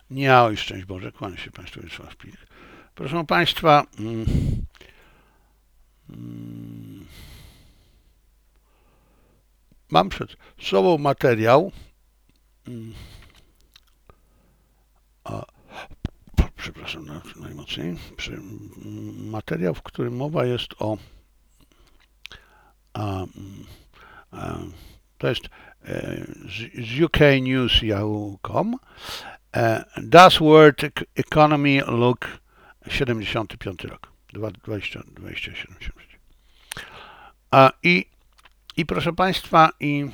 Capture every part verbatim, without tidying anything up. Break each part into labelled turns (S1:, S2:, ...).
S1: Nie, oj, szczęść Boże, kłaniam się Państwu, Wiesław Pich. Proszę Państwa, mm, mm, mam przed sobą materiał, mm, a, przepraszam najmocniej, przy, materiał, w którym mowa jest o, a, a, to jest z, z U K News Yahoo kropka com. Does World Economy Look siedemdziesiąty piąty rok, dwadzieścia dwadzieścia siedem. A, i, I proszę Państwa, i,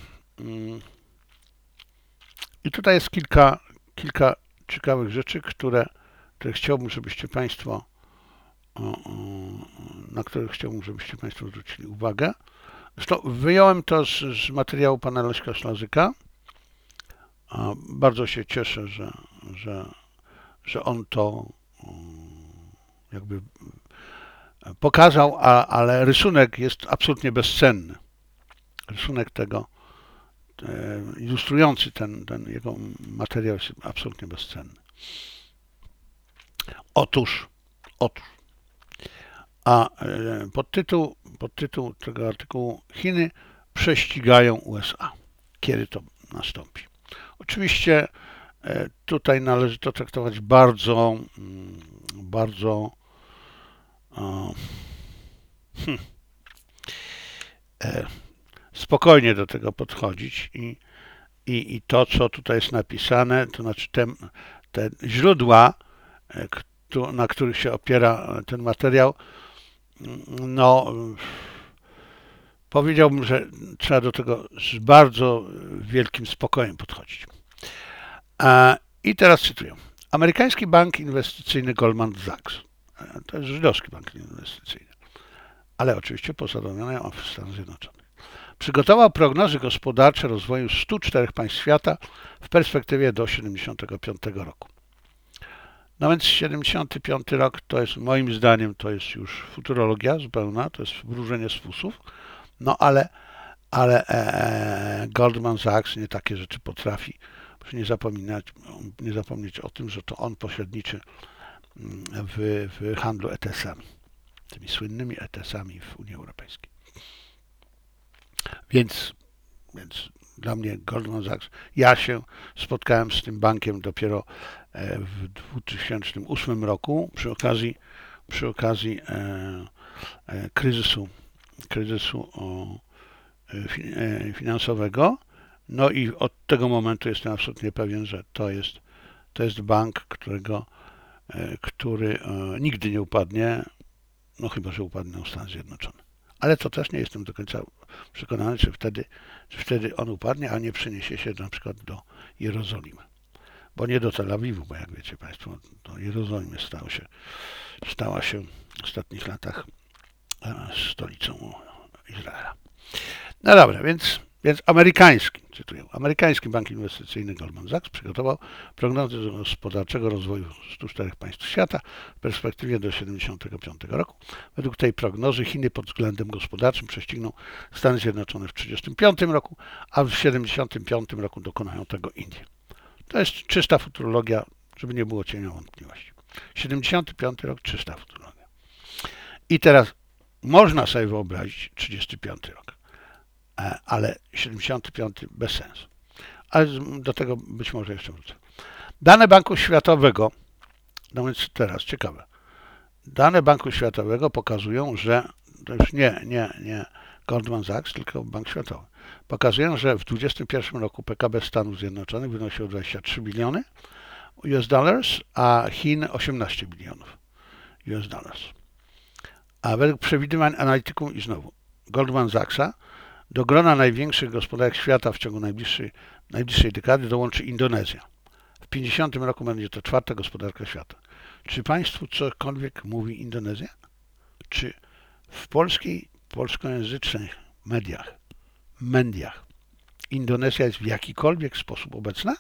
S1: i tutaj jest kilka, kilka ciekawych rzeczy, które, które chciałbym, żebyście Państwo, na które chciałbym, żebyście Państwo zwrócili uwagę. Zresztą wyjąłem to z, z materiału pana Leszka Szlazyka. Bardzo się cieszę, że, że, że on to jakby pokazał, a, ale rysunek jest absolutnie bezcenny. Rysunek tego, ilustrujący ten, ten jego materiał jest absolutnie bezcenny. Otóż, otóż, a podtytuł, podtytuł tego artykułu: Chiny prześcigają U S A. Kiedy to nastąpi? Oczywiście tutaj należy to traktować bardzo, bardzo hmm, spokojnie do tego podchodzić i, i, i to, co tutaj jest napisane, to znaczy te, te źródła, na których się opiera ten materiał, no powiedziałbym, że trzeba do tego z bardzo wielkim spokojem podchodzić. I teraz cytuję. Amerykański bank inwestycyjny Goldman Sachs, to jest żydowski bank inwestycyjny, ale oczywiście posadowiony w Stanach Zjednoczonych, przygotował prognozy gospodarcze rozwoju stu czterech państw świata w perspektywie do siedemdziesiątego piątego roku. No więc siedemdziesiąty piąty rok to jest, moim zdaniem, to jest już futurologia zupełna, to jest wróżenie z fusów, no ale, ale e, Goldman Sachs nie takie rzeczy potrafi. Proszę nie zapominać, nie zapomnieć o tym, że to on pośredniczy w, w handlu E T S-ami, tymi słynnymi E T S-ami w Unii Europejskiej. Więc, więc dla mnie Goldman Sachs, ja się spotkałem z tym bankiem dopiero w dwa tysiące ósmym roku przy okazji, przy okazji e, e, kryzysu, kryzysu o, e, finansowego. No i od tego momentu jestem absolutnie pewien, że to jest, to jest bank, którego, e, który e, nigdy nie upadnie, no chyba że upadną Stany Zjednoczone. Ale to też nie jestem do końca przekonany, czy wtedy, czy wtedy on upadnie, a nie przeniesie się na przykład do Jerozolimy. Bo nie do Tel Awiwu, bo jak wiecie Państwo, do Jerozolimy stała się, stała się w ostatnich latach stolicą Izraela. No dobra, więc, więc amerykański, cytuję, amerykański bank inwestycyjny Goldman Sachs przygotował prognozy gospodarczego rozwoju stu czterech państw świata w perspektywie do siedemdziesiątego piątego roku. Według tej prognozy Chiny pod względem gospodarczym prześcigną Stany Zjednoczone w trzydziestym piątym roku, a w siedemdziesiątym piątym roku dokonają tego Indie. To jest czysta futurologia, żeby nie było cienia wątpliwości. siedemdziesiąty piąty rok, czysta futurologia. I teraz można sobie wyobrazić trzydziesty piąty rok, ale siedemdziesiąty piąty bez sensu. Ale do tego być może jeszcze wrócę. Dane Banku Światowego, no więc teraz ciekawe, dane Banku Światowego pokazują, że to już nie, nie, nie Goldman Sachs, tylko Bank Światowy, pokazują, że w dwudziestym pierwszym roku P K B Stanów Zjednoczonych wynosiło dwadzieścia trzy biliony U S dollars, a Chin osiemnaście bilionów U S dollars. A według przewidywań analityków i znowu Goldman Sachsa do grona największych gospodarek świata w ciągu najbliższej, najbliższej dekady dołączy Indonezja. W pięćdziesiątym roku będzie to czwarta gospodarka świata. Czy Państwu cokolwiek mówi Indonezja? Czy w polskiej, polskojęzycznych mediach, mediach Indonezja jest w jakikolwiek sposób obecna?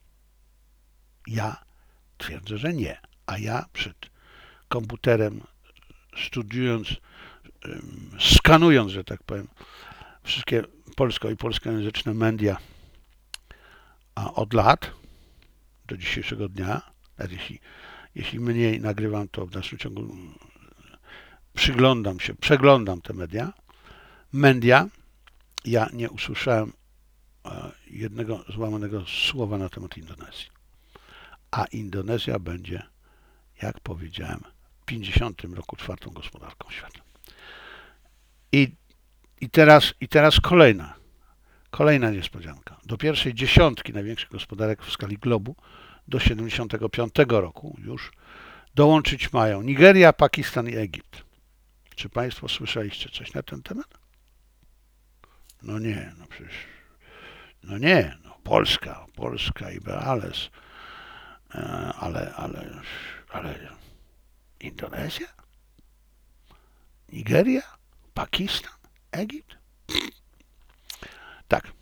S1: Ja twierdzę, że nie. A ja przed komputerem studiując, skanując, że tak powiem, wszystkie polsko- i polskojęzyczne media a od lat do dzisiejszego dnia, Nawet jeśli, jeśli mniej nagrywam, to w dalszym ciągu przyglądam się, przeglądam te media. Media. Ja nie usłyszałem jednego złamanego słowa na temat Indonezji. A Indonezja będzie, jak powiedziałem, w pięćdziesiątym roku czwartą gospodarką świata. I, i, teraz, I teraz kolejna, kolejna niespodzianka. Do pierwszej dziesiątki największych gospodarek w skali globu do siedemdziesiątego piątego roku już dołączyć mają Nigeria, Pakistan i Egipt. Czy Państwo słyszeliście coś na ten temat? No nie, no przecież, no nie, no Polska, Polska i Beales, ale, ale, ale Indonezja? Nigeria? Pakistan? Egipt? Tak.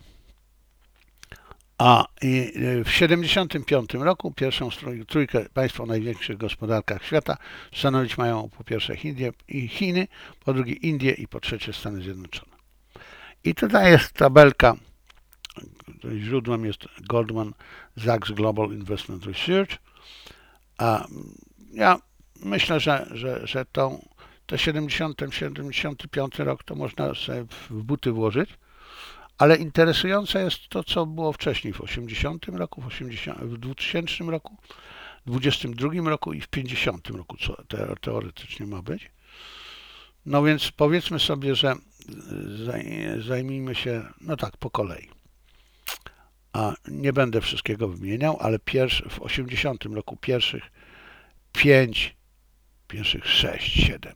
S1: A w siedemdziesiątym piątym roku pierwszą trójkę państw o największych gospodarkach świata stanowić mają po pierwsze Indie i Chiny, po drugie Indie i po trzecie Stany Zjednoczone. I tutaj jest tabelka, źródłem jest Goldman Sachs Global Investment Research. A ja myślę, że, że, że tą, te siedemdziesiąty, siedemdziesiąty piąty rok to można sobie w buty włożyć, ale interesujące jest to, co było wcześniej w osiemdziesiątym roku, w, osiemdziesiątym, w dwutysięcznym roku, w dwudziestym drugim roku i w pięćdziesiątym roku, co teoretycznie ma być. No więc powiedzmy sobie, że zajmijmy się, no tak, po kolei. A nie będę wszystkiego wymieniał, ale pierwszy, w osiemdziesiątym roku pierwszych pięć, pierwszych sześć, siedem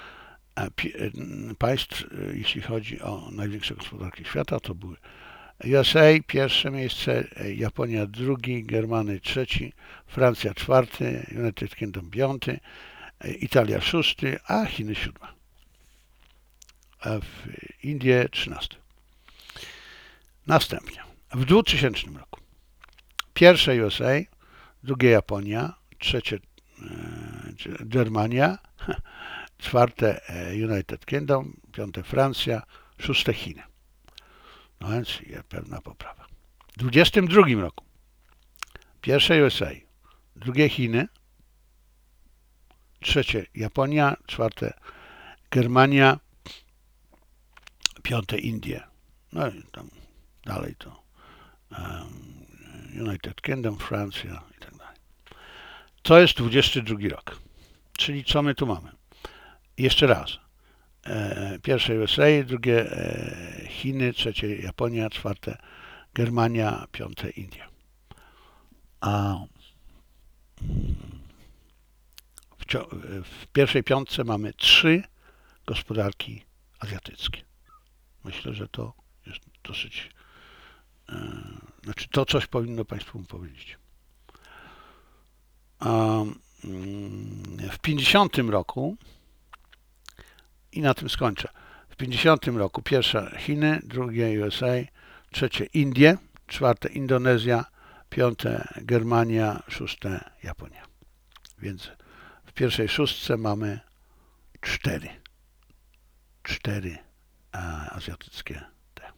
S1: państw, jeśli chodzi o największe gospodarki świata, to były U S A pierwsze miejsce, Japonia drugi, Germany trzeci, Francja czwarty, United Kingdom piąty, Italia szósty, a Chiny siódme. A w Indie trzynasty. Następnie w dwutysięcznym roku pierwsze U S A, drugie Japonia, trzecie e, Germania, czwarte United Kingdom, piąte Francja, szóste Chiny. No więc jest pewna poprawa. W dwudziestym drugim roku pierwsze U S A, drugie Chiny, trzecie Japonia, czwarte Germania, piąte Indie. No i tam dalej to um, United Kingdom, Francja i tak dalej. To jest dwudziesty drugi rok. Czyli co my tu mamy? Jeszcze raz. E, pierwsze U S A, drugie e, Chiny, trzecie Japonia, czwarte Germania, piąte Indie. A w, w pierwszej piątce mamy trzy gospodarki azjatyckie. Myślę, że to jest dosyć, e, znaczy to coś powinno Państwu powiedzieć. A, w pięćdziesiątym roku, i na tym skończę, w pięćdziesiątym roku pierwsze Chiny, drugie U S A, trzecie Indie, czwarte Indonezja, piąte Germania, szóste Japonia. Więc w pierwszej szóstce mamy cztery. Cztery a, azjatyckie te.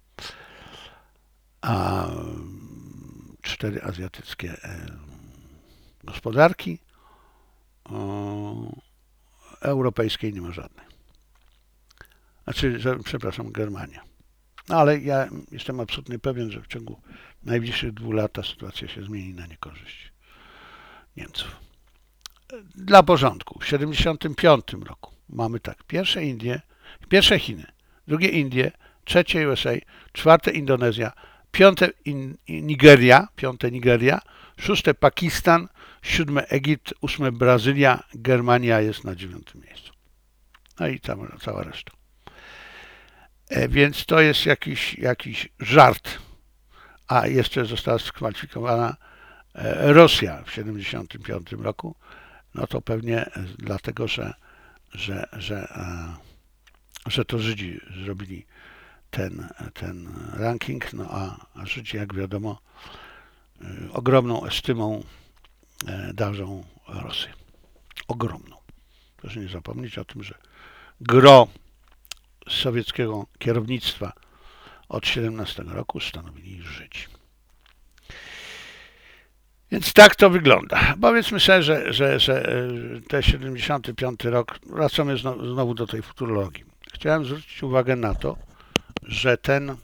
S1: A cztery azjatyckie e, gospodarki. O, europejskiej nie ma żadnej. Znaczy, że, przepraszam, Germania. No ale ja jestem absolutnie pewien, że w ciągu najbliższych dwóch lat ta sytuacja się zmieni na niekorzyść Niemców. Dla porządku, w siedemdziesiątym piątym roku mamy tak, pierwsze Indie, pierwsze Chiny, drugie Indie, trzecie U S A, czwarte Indonezja, piąte in, Nigeria, piąte Nigeria, szóste Pakistan, siódme Egipt, ósme Brazylia, Germania jest na dziewiątym miejscu. No i tam, cała reszta. E, więc to jest jakiś, jakiś żart. A jeszcze została skwalifikowana e, Rosja w siedemdziesiątym piątym roku. No to pewnie dlatego, że, że, że, e, że to Żydzi zrobili ten, ten ranking, no a, a Żydzi, jak wiadomo, e, ogromną estymą e, darzą Rosję. Ogromną. Proszę nie zapomnieć o tym, że gro sowieckiego kierownictwa od siedemnastego roku stanowili Żydzi. Więc tak to wygląda. Powiedzmy sobie, że, że, że te siedemdziesiąty piąty rok, wracamy znowu, znowu do tej futurologii. Chciałem zwrócić uwagę na to, że ten...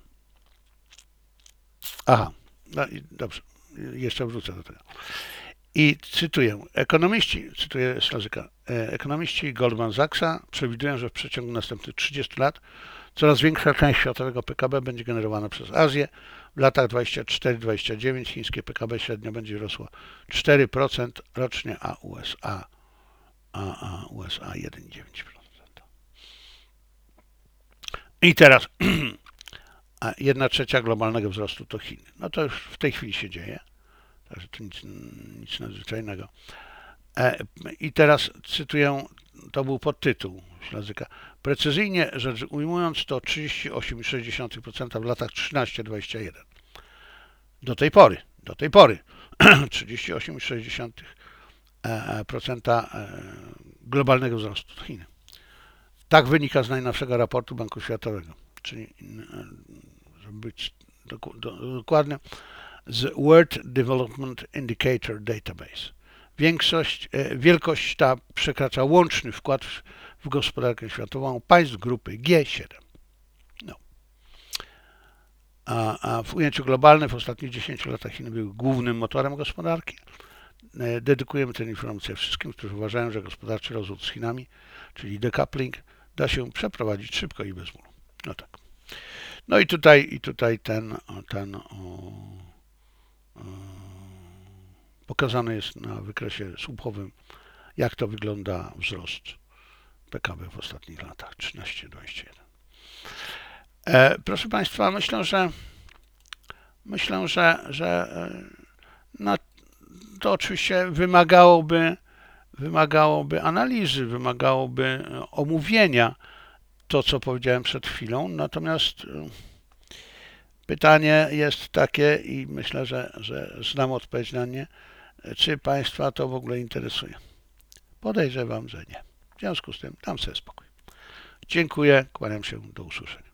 S1: Aha, no i dobrze, jeszcze wrócę do tego. I cytuję, ekonomiści, cytuję Szlazyka, ekonomiści Goldman Sachsa przewidują, że w przeciągu następnych trzydziestu lat coraz większa część światowego P K B będzie generowana przez Azję. W latach dwudziestym czwartym do dwudziestego dziewiątego chińskie P K B średnio będzie rosło cztery procent rocznie, a U S A, a, a U S A jeden przecinek dziewięć procent. I teraz jedna trzecia globalnego wzrostu to Chiny. No to już w tej chwili się dzieje, także to nic, nic nadzwyczajnego. I teraz cytuję, to był podtytuł Ślazyka. Precyzyjnie rzecz ujmując, to trzydzieści osiem przecinek sześć procent w latach trzynaście do dwudziestego pierwszego. Do tej pory, do tej pory trzydzieści osiem przecinek sześć procent globalnego wzrostu Chin. Tak wynika z najnowszego raportu Banku Światowego, czyli, żeby być dokładny, z World Development Indicator Database. Większość, wielkość ta przekracza łączny wkład w, w gospodarkę światową państw grupy G siedem. No. A, a w ujęciu globalnym w ostatnich dziesięciu latach Chiny były głównym motorem gospodarki. Dedykujemy tę informację wszystkim, którzy uważają, że gospodarczy rozwój z Chinami, czyli decoupling, da się przeprowadzić szybko i bez bólu. No tak. No i tutaj, i tutaj ten, ten o, o, pokazane jest na wykresie słupowym, jak to wygląda wzrost P K B w ostatnich latach trzynaście do dwudziestego pierwszego. E, proszę Państwa, myślę, że myślę, że, że no, to oczywiście wymagałoby, wymagałoby analizy, wymagałoby omówienia to, co powiedziałem przed chwilą, natomiast pytanie jest takie i myślę, że, że znam odpowiedź na nie, czy Państwa to w ogóle interesuje. Podejrzewam, że nie. W związku z tym dam sobie spokój. Dziękuję, kłaniam się, do usłyszenia.